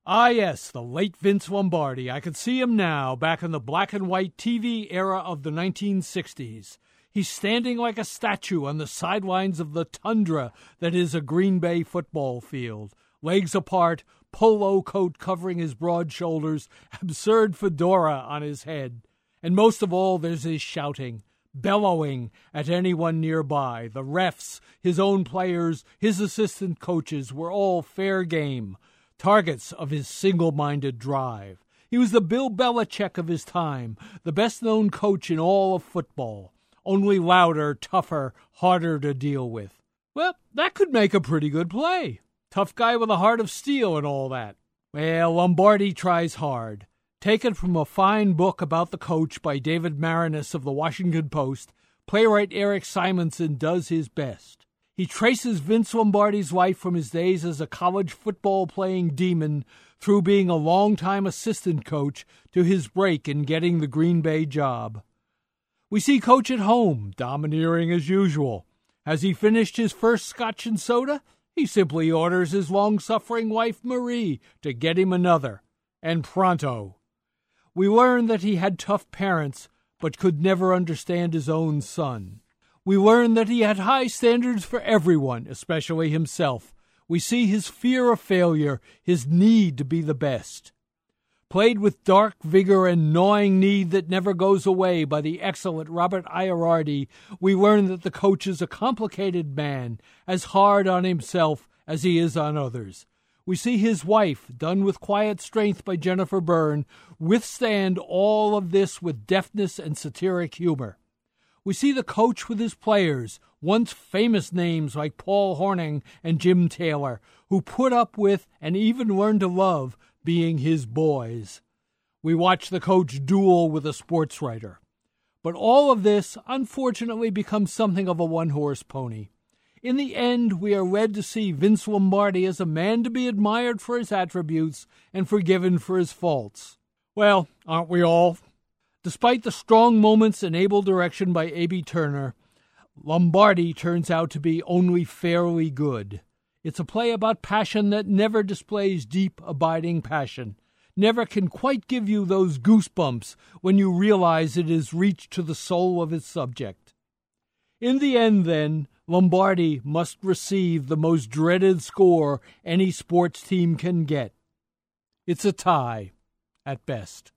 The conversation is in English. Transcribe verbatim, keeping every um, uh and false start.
Ah, yes, the late Vince Lombardi. I can see him now, back in the black and white T V era of the nineteen sixties. He's standing like a statue on the sidelines of the tundra that is a Green Bay football field. Legs apart, polo coat covering his broad shoulders, absurd fedora on his head. And most of all, there's his shouting, bellowing at anyone nearby. The refs, his own players, his assistant coaches were all fair game, targets of his single-minded drive. He was the Bill Belichick of his time, the best-known coach in all of football, only louder, tougher, harder to deal with. Well, that could make a pretty good play. Tough guy with a heart of steel and all that. Well, Lombardi tries hard. Taken from a fine book about the coach by David Marinas of the Washington Post, playwright Eric Simonson does his best. He traces Vince Lombardi's life from his days as a college football-playing demon through being a longtime assistant coach to his break in getting the Green Bay job. We see Coach at home, domineering as usual. Has he finished his first scotch and soda? He simply orders his long-suffering wife Marie to get him another, and pronto. We learn that he had tough parents, but could never understand his own son. We learn that he had high standards for everyone, especially himself. We see his fear of failure, his need to be the best. Played with dark vigor and gnawing need that never goes away by the excellent Robert Ierardi, we learn that the coach is a complicated man, as hard on himself as he is on others. We see his wife, done with quiet strength by Jennifer Byrne, withstand all of this with deftness and satiric humor. We see the coach with his players, once famous names like Paul Hornung and Jim Taylor, who put up with and even learned to love being his boys. We watch the coach duel with a sports writer. But all of this, unfortunately, becomes something of a one-horse pony. In the end, we are led to see Vince Lombardi as a man to be admired for his attributes and forgiven for his faults. Well, aren't we all? Despite the strong moments and able direction by A B Turner, Lombardi turns out to be only fairly good. It's a play about passion that never displays deep, abiding passion, never can quite give you those goosebumps when you realize it has reached to the soul of its subject. In the end, then, Lombardi must receive the most dreaded score any sports team can get. It's a tie, at best.